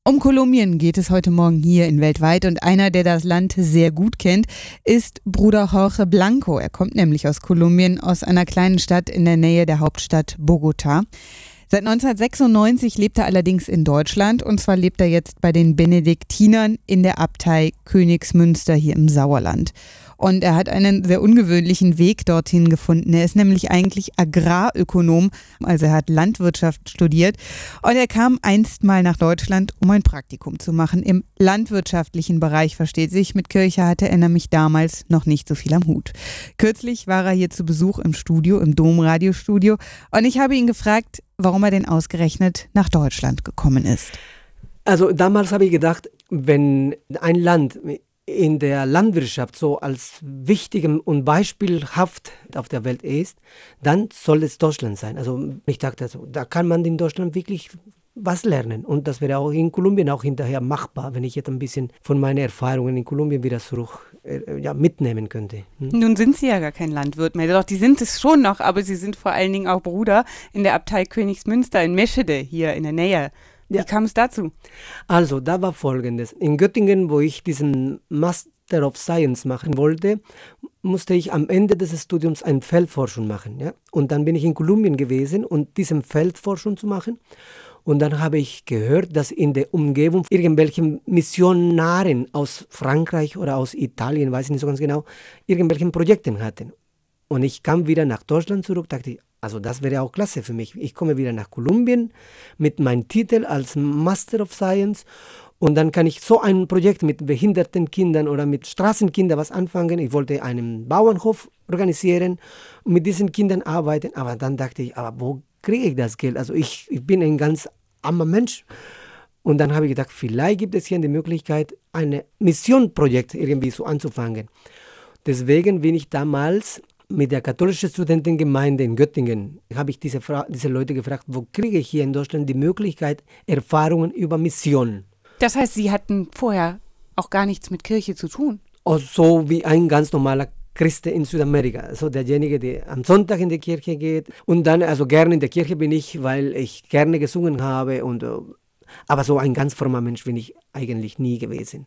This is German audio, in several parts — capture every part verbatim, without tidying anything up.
Um Kolumbien geht es heute Morgen hier in Weltweit und einer, der das Land sehr gut kennt, ist Bruder Jorge Blanco. Er kommt nämlich aus Kolumbien, aus einer kleinen Stadt in der Nähe der Hauptstadt Bogotá. Seit neunzehnhundertsechsundneunzig lebt er allerdings in Deutschland und zwar lebt er jetzt bei den Benediktinern in der Abtei Königsmünster hier im Sauerland. Und er hat einen sehr ungewöhnlichen Weg dorthin gefunden. Er ist nämlich eigentlich Agrarökonom, also er hat Landwirtschaft studiert. Und er kam einst mal nach Deutschland, um ein Praktikum zu machen. Im landwirtschaftlichen Bereich, versteht sich. Mit Kirche hatte er nämlich damals noch nicht so viel am Hut. Kürzlich war er hier zu Besuch im Studio, im Domradiostudio. Und ich habe ihn gefragt, warum er denn ausgerechnet nach Deutschland gekommen ist. Also damals habe ich gedacht, wenn ein Land in der Landwirtschaft so als wichtigem und beispielhaft auf der Welt ist, dann soll es Deutschland sein. Also ich dachte, also, da kann man in Deutschland wirklich was lernen. Und das wäre auch in Kolumbien auch hinterher machbar, wenn ich jetzt ein bisschen von meinen Erfahrungen in Kolumbien wieder zurück äh, ja, mitnehmen könnte. Hm? Nun sind Sie ja gar kein Landwirt mehr. Doch, die sind es schon noch, aber Sie sind vor allen Dingen auch Bruder in der Abtei Königsmünster in Meschede, hier in der Nähe. Wie ja. kam es dazu? Also, da war Folgendes. In Göttingen, wo ich diesen Master of Science machen wollte, musste ich am Ende des Studiums eine Feldforschung machen. Ja? Und dann bin ich in Kolumbien gewesen, um diese Feldforschung zu machen. Und dann habe ich gehört, dass in der Umgebung irgendwelche Missionaren aus Frankreich oder aus Italien, weiß ich nicht so ganz genau, irgendwelche Projekte hatten. Und ich kam wieder nach Deutschland zurück, dachte ich, also das wäre auch klasse für mich. Ich komme wieder nach Kolumbien mit meinem Titel als Master of Science und dann kann ich so ein Projekt mit behinderten Kindern oder mit Straßenkindern was anfangen. Ich wollte einen Bauernhof organisieren und mit diesen Kindern arbeiten. Aber dann dachte ich, aber wo kriege ich das Geld? Also ich, ich bin ein ganz armer Mensch. Und dann habe ich gedacht, vielleicht gibt es hier die Möglichkeit, ein Missionprojekt irgendwie so anzufangen. Deswegen bin ich damals mit der katholischen Studentengemeinde in Göttingen, habe ich diese, Fra- diese Leute gefragt, wo kriege ich hier in Deutschland die Möglichkeit, Erfahrungen über Mission. Das heißt, Sie hatten vorher auch gar nichts mit Kirche zu tun? Also so wie ein ganz normaler Christ in Südamerika. Also derjenige, der am Sonntag in die Kirche geht. Und dann, also gerne in der Kirche bin ich, weil ich gerne gesungen habe. Und, aber so ein ganz frommer Mensch bin ich eigentlich nie gewesen.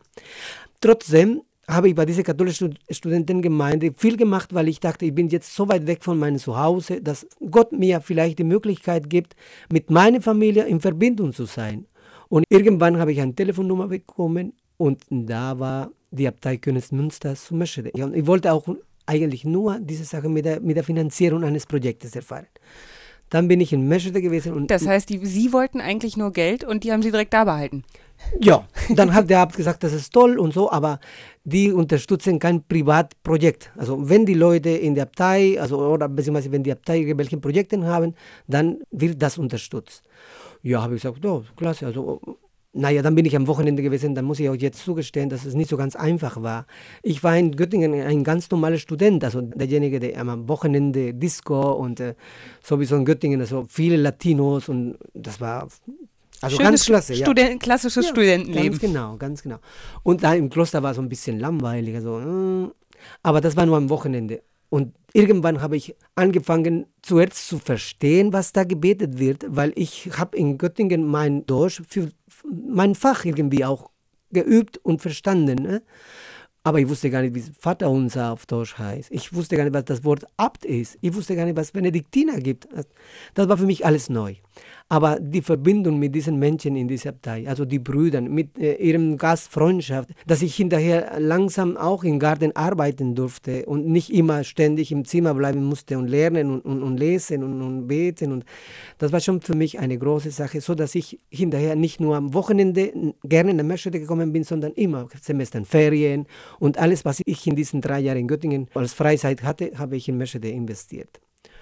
Trotzdem habe ich bei dieser katholischen Studentengemeinde viel gemacht, weil ich dachte, ich bin jetzt so weit weg von meinem Zuhause, dass Gott mir vielleicht die Möglichkeit gibt, mit meiner Familie in Verbindung zu sein. Und irgendwann habe ich eine Telefonnummer bekommen und da war die Abtei Königsmünster zu Meschede. Und ich wollte auch eigentlich nur diese Sache mit der, mit der Finanzierung eines Projektes erfahren. Dann bin ich in Meschede gewesen. Und das heißt, die, Sie wollten eigentlich nur Geld und die haben Sie direkt da behalten? Ja, dann hat der Abt gesagt, das ist toll und so, aber die unterstützen kein Privatprojekt. Also wenn die Leute in der Abtei, also oder beziehungsweise wenn die Abtei irgendwelche Projekte haben, dann wird das unterstützt. Ja, habe ich gesagt, ja, klasse, also naja, dann bin ich am Wochenende gewesen, dann muss ich auch jetzt zugestehen, dass es nicht so ganz einfach war. Ich war in Göttingen ein ganz normaler Student, also derjenige, der am Wochenende Disco und äh, sowieso in Göttingen, also viele Latinos und das war also schönes ganz klasse. Studen- ja. Klassisches ja, Studentenleben. Ganz genau, ganz genau. Und da im Kloster war es so ein bisschen langweilig, also, mm, aber das war nur am Wochenende. Und irgendwann habe ich angefangen, zuerst zu verstehen, was da gebetet wird, weil ich habe in Göttingen mein Deutsch für mein Fach irgendwie auch geübt und verstanden. Ne? Aber ich wusste gar nicht, wie Vaterunser auf Deutsch heißt. Ich wusste gar nicht, was das Wort Abt ist. Ich wusste gar nicht, was Benediktiner gibt. Das war für mich alles neu. Aber die Verbindung mit diesen Menschen in dieser Abtei, also die Brüder, mit äh, ihrem Gastfreundschaft, dass ich hinterher langsam auch im Garten arbeiten durfte und nicht immer ständig im Zimmer bleiben musste und lernen und, und, und lesen und, und beten. Und das war schon für mich eine große Sache, so dass ich hinterher nicht nur am Wochenende gerne in der Meschede gekommen bin, sondern immer Semestern, Ferien und alles, was ich in diesen drei Jahren in Göttingen als Freizeit hatte, habe ich in Meschede investiert.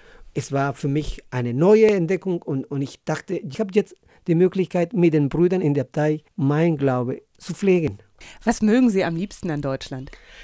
Es war für mich eine neue Entdeckung und, und ich dachte, ich habe jetzt die Möglichkeit, mit den Brüdern in der Abtei mein Glaube zu pflegen. Was mögen Sie am liebsten an Deutschland?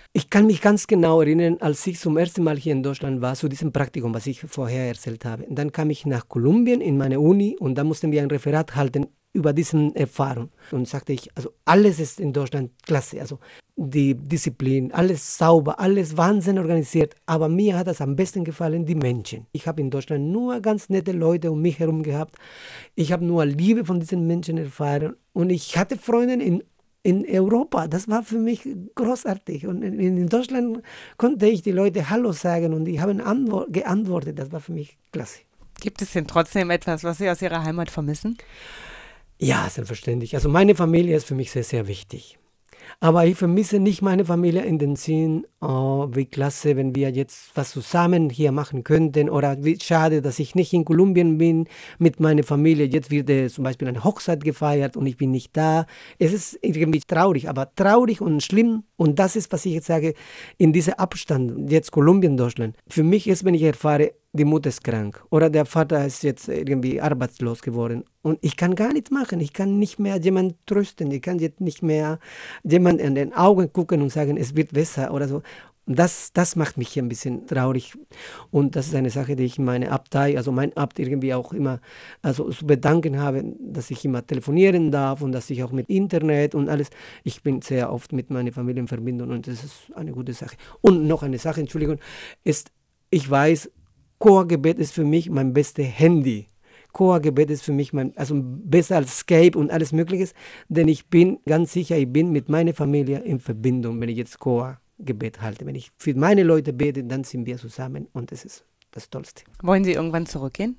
Ich kann mich ganz genau erinnern, als ich zum ersten Mal hier in Deutschland war, zu diesem Praktikum, was ich vorher erzählt habe. Und dann kam ich nach Kolumbien in meine Uni und da mussten wir ein Referat halten über diese Erfahrung. Und sagte ich, also alles ist in Deutschland klasse, also die Disziplin, alles sauber, alles wahnsinnig organisiert. Aber mir hat das am besten gefallen, die Menschen. Ich habe in Deutschland nur ganz nette Leute um mich herum gehabt. Ich habe nur Liebe von diesen Menschen erfahren. Und ich hatte Freunde in In Europa, das war für mich großartig. Und in, in Deutschland konnte ich die Leute Hallo sagen und die haben antwort, geantwortet. Das war für mich klasse. Gibt es denn trotzdem etwas, was Sie aus Ihrer Heimat vermissen? Ja, selbstverständlich. Also meine Familie ist für mich sehr, sehr wichtig. Aber ich vermisse nicht meine Familie in den Sinn, oh, wie klasse, wenn wir jetzt was zusammen hier machen könnten, oder wie schade, dass ich nicht in Kolumbien bin mit meiner Familie. Jetzt wird äh, zum Beispiel eine Hochzeit gefeiert und ich bin nicht da. Es ist irgendwie traurig, aber traurig und schlimm. Und das ist, was ich jetzt sage, in diesem Abstand, jetzt Kolumbien, Deutschland. Für mich ist, wenn ich erfahre, die Mutter ist krank oder der Vater ist jetzt irgendwie arbeitslos geworden und ich kann gar nichts machen. Ich kann nicht mehr jemanden trösten. Ich kann jetzt nicht mehr jemanden in den Augen gucken und sagen, es wird besser oder so. Und das, das macht mich hier ein bisschen traurig. Und das ist eine Sache, die ich meine Abtei, also mein Abt irgendwie auch immer also zu bedanken habe, dass ich immer telefonieren darf und dass ich auch mit Internet und alles, ich bin sehr oft mit meiner Familie in Verbindung und das ist eine gute Sache. Und noch eine Sache, Entschuldigung, ist, ich weiß, Chorgebet ist für mich mein bestes Handy. Chorgebet ist für mich mein, also besser als Skype und alles Mögliche, denn ich bin ganz sicher, ich bin mit meiner Familie in Verbindung, wenn ich jetzt Chorgebet halte. Wenn ich für meine Leute bete, dann sind wir zusammen und das ist das Tollste. Wollen Sie irgendwann zurückgehen?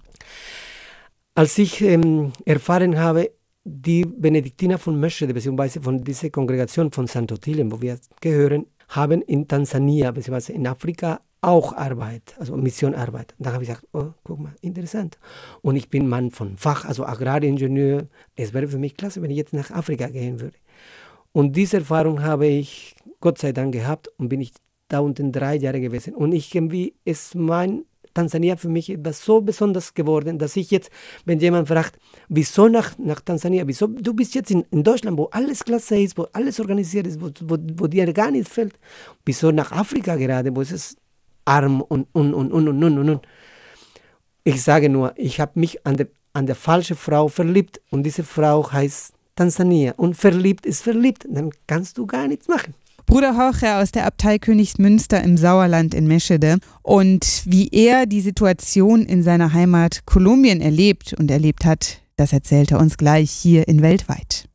Als ich ähm, erfahren habe, die Benediktiner von Meschede, beziehungsweise von dieser Kongregation von Sankt Ottilien, wo wir gehören, haben in Tansania, beziehungsweise in Afrika, auch Arbeit, also Missionarbeit. Da habe ich gesagt, oh, guck mal, interessant. Und ich bin Mann von Fach, also Agraringenieur. Es wäre für mich klasse, wenn ich jetzt nach Afrika gehen würde. Und diese Erfahrung habe ich Gott sei Dank gehabt und bin ich da unten drei Jahre gewesen. Und ich irgendwie ist mein Tansania für mich etwas so besonders geworden, dass ich jetzt, wenn jemand fragt, wieso nach, nach Tansania, wieso, du bist jetzt in, in Deutschland, wo alles klasse ist, wo alles organisiert ist, wo, wo, wo dir gar nichts fällt, wieso nach Afrika gerade, wo es ist arm und und und und und und und. Ich sage nur, ich habe mich an der, an der falschen Frau verliebt und diese Frau heißt Tansania und verliebt ist verliebt, dann kannst du gar nichts machen. Bruder Jorge aus der Abtei Königsmünster im Sauerland in Meschede und wie er die Situation in seiner Heimat Kolumbien erlebt und erlebt hat, das erzählt er uns gleich hier in Weltweit.